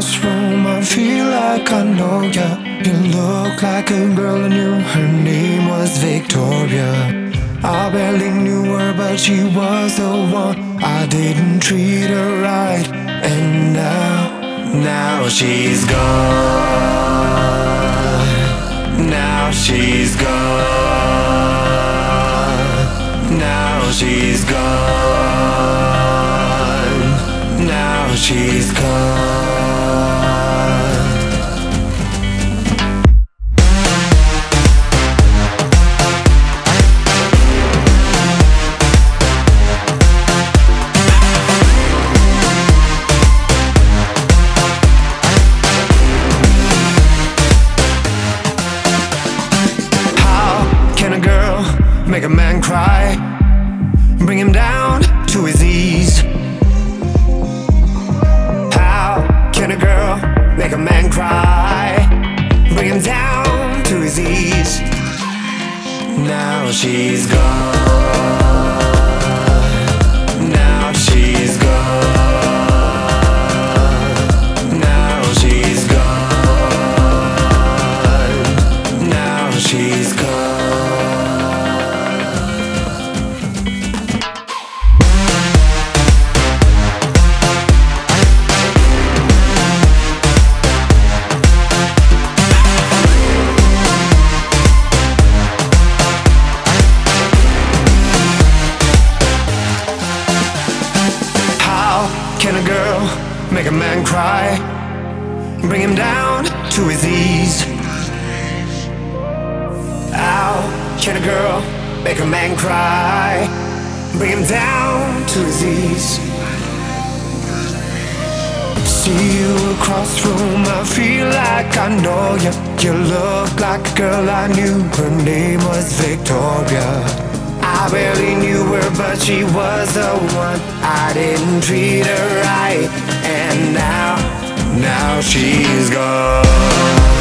across room, I feel like I know ya. You look like a girl I knew, her name was Victoria. I barely knew her, but she was the one. I didn't treat her right, and now she's gone. Now she's gone. Now she's gone. Now she's gone. Make a man cry, bring him down to his knees. How can a girl make a man cry, bring him down to his knees? Now she's gone. Now she's gone. Now she's gone. Now she's gone. Can a girl make a man cry, bring him down to his knees? How can a girl make a man cry, bring him down to his knees? See you across the room, I feel like I know you. You look like a girl I knew, her name was Victoria. I barely knew her, but she was the one. I didn't treat her right, and now she's gone.